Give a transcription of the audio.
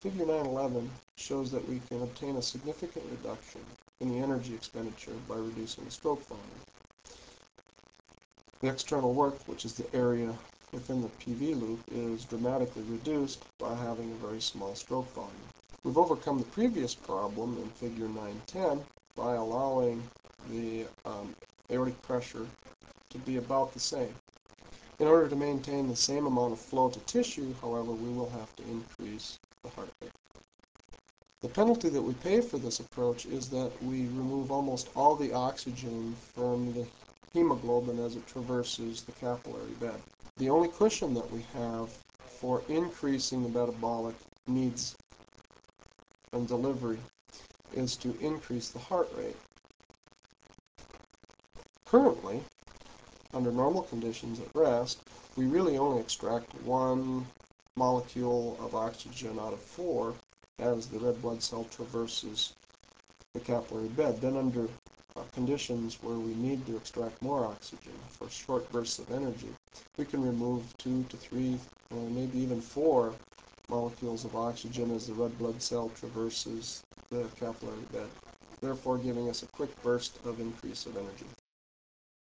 Figure 911 shows that we can obtain a significant reduction in the energy expenditure by reducing the stroke volume. The external work, which is the area within the PV loop, is dramatically reduced by having a very small stroke volume. We've overcome the previous problem in figure 910 by allowing the aortic pressure to be about the same. In order to maintain the same amount of flow to tissue, however, we will have to increase the heart rate. The penalty that we pay for this approach is that we remove almost all the oxygen from the hemoglobin as it traverses the capillary bed. The only cushion that we have for increasing the metabolic needs and delivery is to increase the heart rate. Currently, under normal conditions at rest, we really only extract 1 molecule of oxygen out of 4 as the red blood cell traverses the capillary bed. Then under conditions where we need to extract more oxygen for short bursts of energy, we can remove 2 to 3 or maybe even 4 molecules of oxygen as the red blood cell traverses the capillary bed, therefore giving us a quick burst of increase of energy.